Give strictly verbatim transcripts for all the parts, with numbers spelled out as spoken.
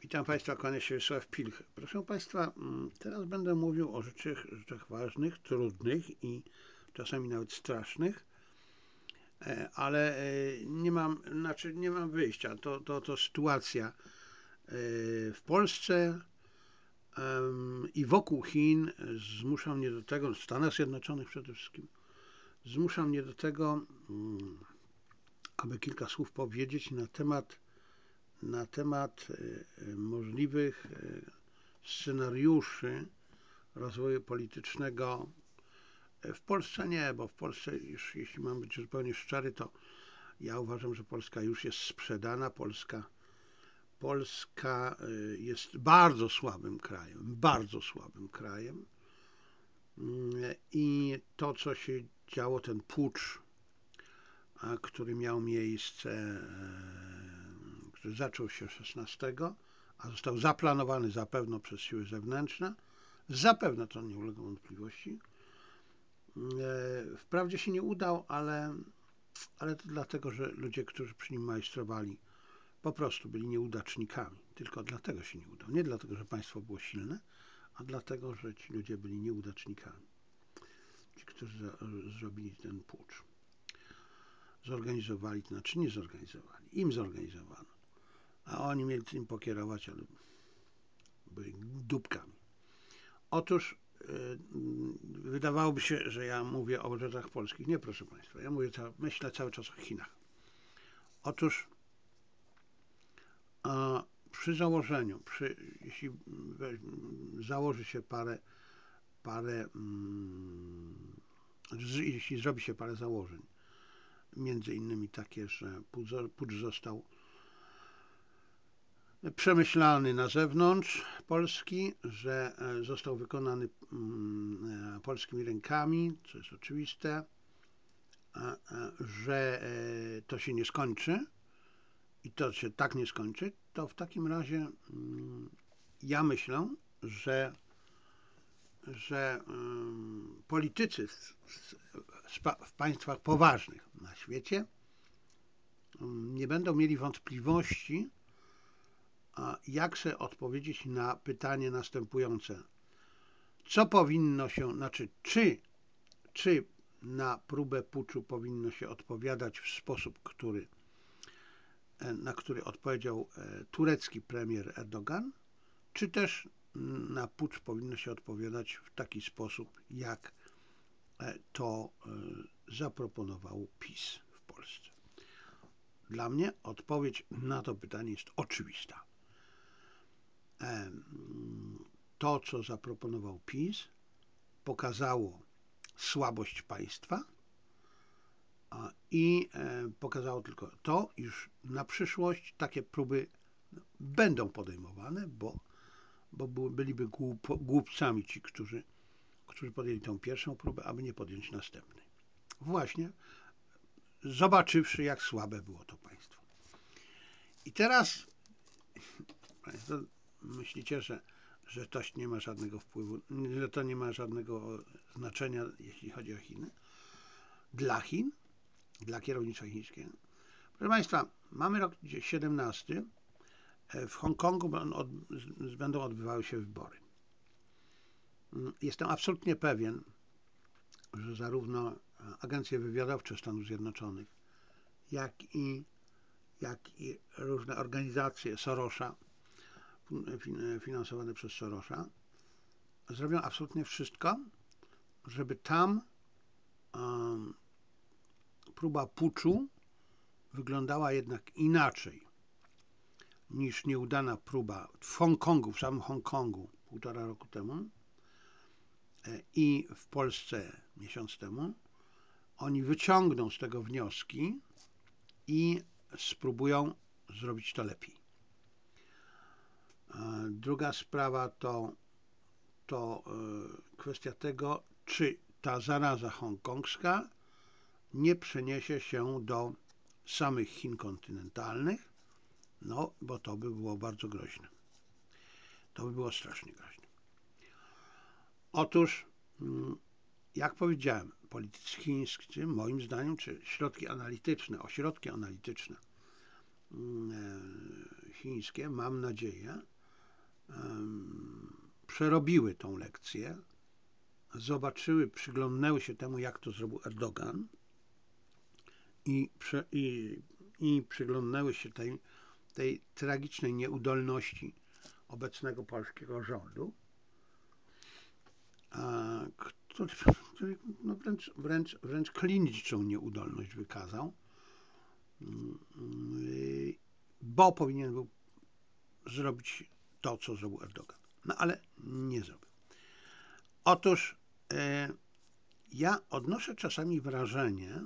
Witam Państwa, kłania się Wiesław Pilch. Proszę Państwa, teraz będę mówił o rzeczach, rzeczach ważnych, trudnych i czasami nawet strasznych, ale nie mam, znaczy nie mam wyjścia. To, to, to sytuacja w Polsce i wokół Chin zmusza mnie do tego, w Stanach Zjednoczonych przede wszystkim, zmusza mnie do tego, aby kilka słów powiedzieć na temat na temat możliwych scenariuszy rozwoju politycznego w Polsce. Nie, bo w Polsce już, jeśli mam być zupełnie szczery, to ja uważam, że Polska już jest sprzedana. Polska, Polska jest bardzo słabym krajem, bardzo słabym krajem i to, co się działo, ten pucz, który miał miejsce, który zaczął się szesnastego, a został zaplanowany zapewne przez siły zewnętrzne, zapewne to nie ulega wątpliwości. Wprawdzie się nie udał, ale, ale to dlatego, że ludzie, którzy przy nim majstrowali, po prostu byli nieudacznikami. Tylko dlatego się nie udał. Nie dlatego, że państwo było silne, a dlatego, że ci ludzie byli nieudacznikami. Ci, którzy za, zrobili ten pucz. Zorganizowali, to znaczy nie zorganizowali, im zorganizowano, a oni mieli tym pokierować, ale byli dupkami. Otóż yy, wydawałoby się, że ja mówię o rzeczach polskich. Nie, proszę Państwa, ja mówię, myślę cały czas o Chinach. Otóż a, przy założeniu, przy, jeśli we, założy się parę, parę mm, jeśli zrobi się parę założeń, między innymi takie, że pucz został przemyślany na zewnątrz Polski, że został wykonany polskimi rękami, co jest oczywiste, że to się nie skończy i to się tak nie skończy, to w takim razie ja myślę, że, że politycy w, w państwach poważnych na świecie nie będą mieli wątpliwości, jak sobie odpowiedzieć na pytanie następujące. Co powinno się, znaczy czy, czy na próbę puczu powinno się odpowiadać w sposób, który, na który odpowiedział turecki premier Erdogan, czy też na pucz powinno się odpowiadać w taki sposób, jak to zaproponował PiS w Polsce. Dla mnie odpowiedź na to pytanie jest oczywista. To, co zaproponował PiS, pokazało słabość państwa i pokazało tylko to, iż na przyszłość takie próby będą podejmowane, bo, bo byliby głup, głupcami ci, którzy, którzy podjęli tą pierwszą próbę, aby nie podjąć następnej. Właśnie zobaczywszy, jak słabe było to państwo. I teraz Państwo myślicie, że, że to nie ma żadnego wpływu, że to nie ma żadnego znaczenia, jeśli chodzi o Chiny. Dla Chin, dla kierownictwa chińskiego. Proszę Państwa, mamy rok siedemnasty. W Hongkongu będą odbywały się wybory. Jestem absolutnie pewien, że zarówno agencje wywiadowcze Stanów Zjednoczonych, jak i, jak i różne organizacje Sorosza, finansowane przez Sorosza, zrobią absolutnie wszystko, żeby tam um, próba puczu wyglądała jednak inaczej niż nieudana próba w Hongkongu, w samym Hongkongu półtora roku temu i w Polsce miesiąc temu. Oni wyciągną z tego wnioski i spróbują zrobić to lepiej. Druga sprawa to, to kwestia tego, czy ta zaraza hongkongska nie przeniesie się do samych Chin kontynentalnych, no bo to by było bardzo groźne. To by było strasznie groźne. Otóż, jak powiedziałem, politycy chińscy, moim zdaniem, czy środki analityczne, ośrodki analityczne chińskie, mam nadzieję, um, przerobiły tą lekcję, zobaczyły, przyglądnęły się temu, jak to zrobił Erdogan i, prze, i, i przyglądnęły się tej, tej tragicznej nieudolności obecnego polskiego rządu, a, który, który no wręcz, wręcz, wręcz kliniczną nieudolność wykazał, bo powinien był zrobić to, co zrobił Erdogan. No ale nie zrobił. Otóż e, ja odnoszę czasami wrażenie,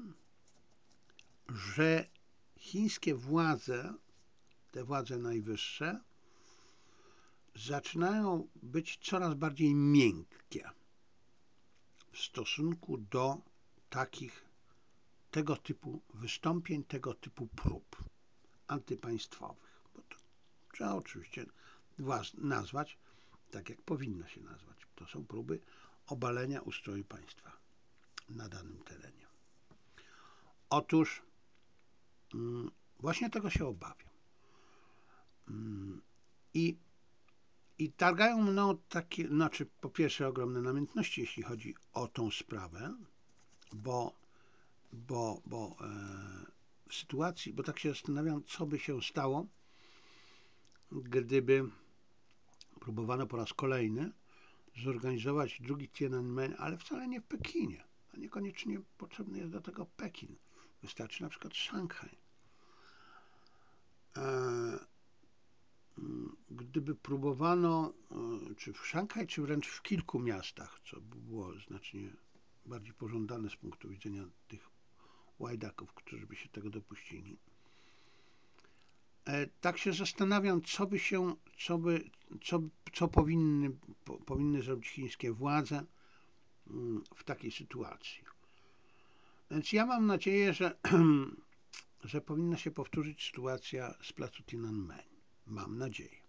że chińskie władze, te władze najwyższe, zaczynają być coraz bardziej miękkie w stosunku do takich, tego typu wystąpień, tego typu prób antypaństwowych. Bo to trzeba oczywiście nazwać tak, jak powinno się nazwać. To są próby obalenia ustroju państwa na danym terenie. Otóż mm, właśnie tego się obawiam. Mm, I I targają mną takie, znaczy po pierwsze ogromne namiętności, jeśli chodzi o tą sprawę, bo, bo, bo e, w sytuacji, bo tak się zastanawiam, co by się stało, gdyby próbowano po raz kolejny zorganizować drugi Tiananmen, ale wcale nie w Pekinie, a niekoniecznie potrzebny jest do tego Pekin. Wystarczy na przykład Szanghaj. E, Gdyby próbowano, czy w Szanghaj, czy wręcz w kilku miastach, co by było znacznie bardziej pożądane z punktu widzenia tych łajdaków, którzy by się tego dopuścili. Tak się zastanawiam, co by się, co by, co, co powinny, po, powinny zrobić chińskie władze w takiej sytuacji. Więc ja mam nadzieję, że, że powinna się powtórzyć sytuacja z placu Tiananmen. Mam nadzieję.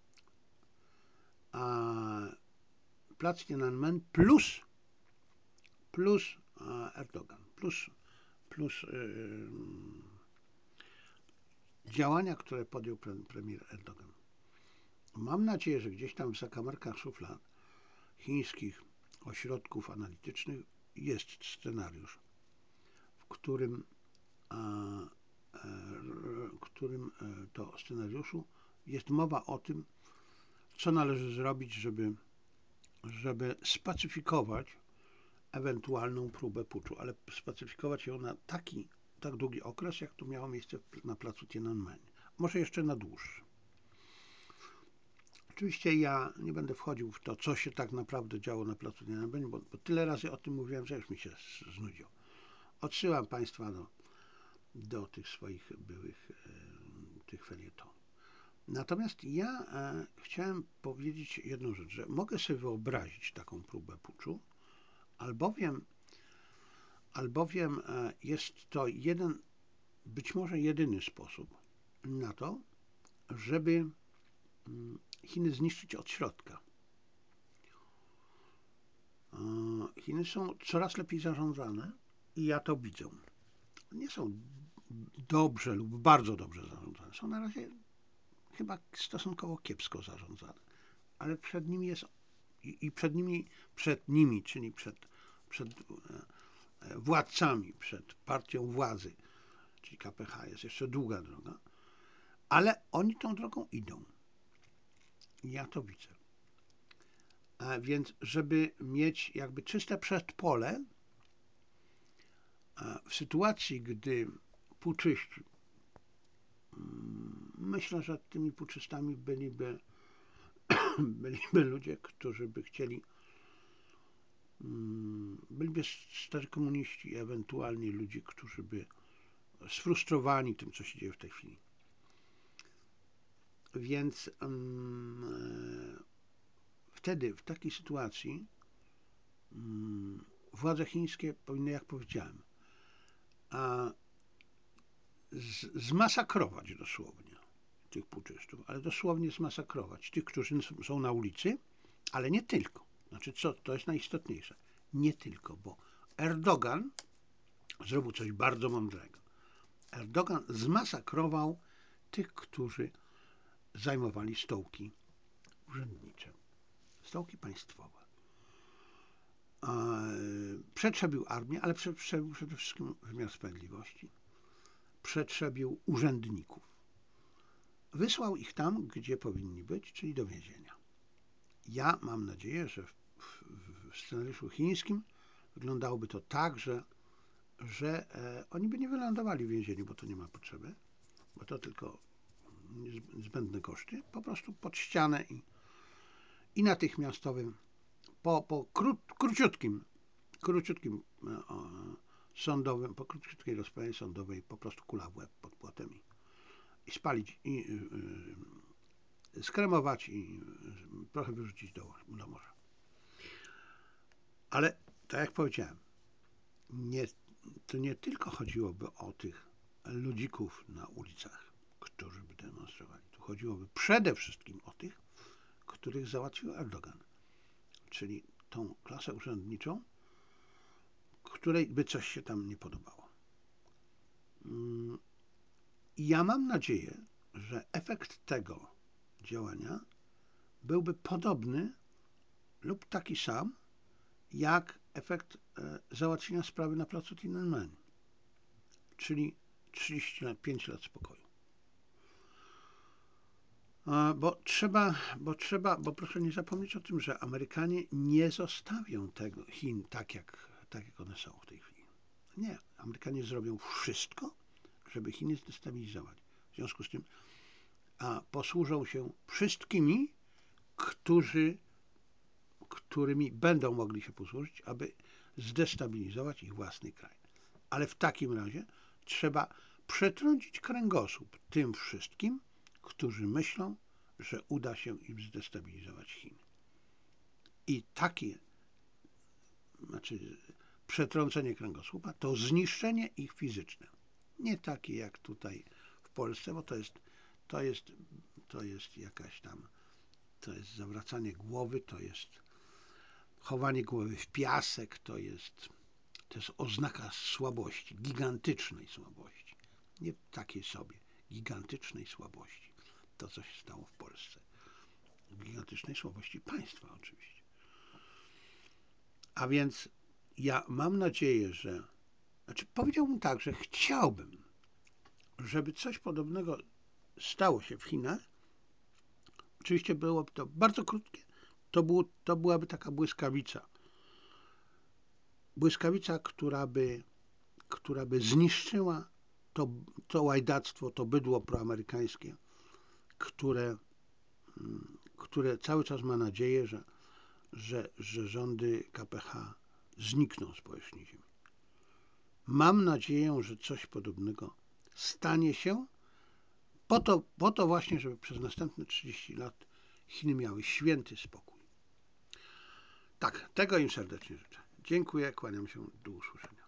A plac Tiananmen plus plus Erdogan, plus, plus yy, działania, które podjął pre, premier Erdogan. Mam nadzieję, że gdzieś tam w zakamarkach szuflad chińskich ośrodków analitycznych jest scenariusz, w którym, a, e, którym to scenariuszu jest mowa o tym, co należy zrobić, żeby, żeby spacyfikować ewentualną próbę puczu, ale spacyfikować ją na taki, tak długi okres, jak to miało miejsce na placu Tiananmen. Może jeszcze na dłuższy. Oczywiście ja nie będę wchodził w to, co się tak naprawdę działo na placu Tiananmen, bo, bo tyle razy o tym mówiłem, że już mi się znudziło. Odsyłam Państwa do, do tych swoich byłych e, tych felietonów. Natomiast ja e, chciałem powiedzieć jedną rzecz, że mogę sobie wyobrazić taką próbę puczu, albowiem albowiem jest to jeden, być może jedyny sposób na to, żeby Chiny zniszczyć od środka. Chiny są coraz lepiej zarządzane i ja to widzę. Nie są dobrze lub bardzo dobrze zarządzane. Są na razie chyba stosunkowo kiepsko zarządzane. Ale przed nimi jest i przed nimi, przed nimi, czyli przed, przed władcami, przed partią władzy, czyli K P H, jest jeszcze długa droga, ale oni tą drogą idą. Ja to widzę. A więc, żeby mieć jakby czyste przedpole, w sytuacji, gdy puczyści, myślę, że tymi puczystami byliby, byliby ludzie, którzy by chcieli, byliby starzy komuniści, ewentualnie ludzie, którzy by sfrustrowani tym, co się dzieje w tej chwili. Więc um, wtedy, w takiej sytuacji um, władze chińskie powinny, jak powiedziałem, a z, zmasakrować dosłownie tych puczystów, ale dosłownie zmasakrować tych, którzy są na ulicy, ale nie tylko. Znaczy, co, to jest najistotniejsze. Nie tylko, bo Erdogan zrobił coś bardzo mądrego. Erdogan zmasakrował tych, którzy zajmowali stołki urzędnicze, stołki państwowe. Przetrzebił armię, ale przetrzebił przede wszystkim wymiar sprawiedliwości. Przetrzebił urzędników. Wysłał ich tam, gdzie powinni być, czyli do więzienia. Ja mam nadzieję, że w, w, w scenariuszu chińskim wyglądałoby to tak, że, że e, oni by nie wylądowali w więzieniu, bo to nie ma potrzeby, bo to tylko zbędne koszty, po prostu pod ścianę i, i natychmiastowym, po, po kró, króciutkim, króciutkim e, o, sądowym, po króciutkiej rozprawie sądowej po prostu kula w łeb pod płotem i, i spalić, i y, y, skremować i y, trochę wyrzucić do, do morza. Ale tak jak powiedziałem, nie, to nie tylko chodziłoby o tych ludzików na ulicach, którzy by demonstrowali. Tu chodziłoby przede wszystkim o tych, których załatwił Erdogan, czyli tą klasę urzędniczą, której by coś się tam nie podobało. I ja mam nadzieję, że efekt tego działania byłby podobny lub taki sam, jak efekt e, załatwienia sprawy na placu Tiananmen, czyli trzydzieści pięć lat spokoju. E, bo trzeba, bo trzeba, bo proszę nie zapomnieć o tym, że Amerykanie nie zostawią tego Chin tak jak, tak, jak one są w tej chwili. Nie, Amerykanie zrobią wszystko, żeby Chiny zdestabilizować. W związku z tym a posłużą się wszystkimi, którzy, którymi będą mogli się posłużyć, aby zdestabilizować ich własny kraj. Ale w takim razie trzeba przetrącić kręgosłup tym wszystkim, którzy myślą, że uda się im zdestabilizować Chiny. I takie, znaczy przetrącenie kręgosłupa to zniszczenie ich fizyczne. Nie takie jak tutaj w Polsce, bo to jest, to jest, to jest jakaś tam, to jest zawracanie głowy, to jest chowanie głowy w piasek, to jest, to jest oznaka słabości, gigantycznej słabości. Nie takiej sobie, gigantycznej słabości. To, co się stało w Polsce. Gigantycznej słabości państwa oczywiście. A więc ja mam nadzieję, że, znaczy powiedziałbym tak, że chciałbym, żeby coś podobnego stało się w Chinach. Oczywiście byłoby to bardzo krótkie. To, było, to byłaby taka błyskawica. Błyskawica, która by, która by zniszczyła to, to łajdactwo, to bydło proamerykańskie, które, które cały czas ma nadzieję, że, że, że rządy K P H znikną z powierzchni ziemi. Mam nadzieję, że coś podobnego stanie się po to, po to właśnie, żeby przez następne trzydzieści lat Chiny miały święty spokój. Tak, tego im serdecznie życzę. Dziękuję, kłaniam się, do usłyszenia.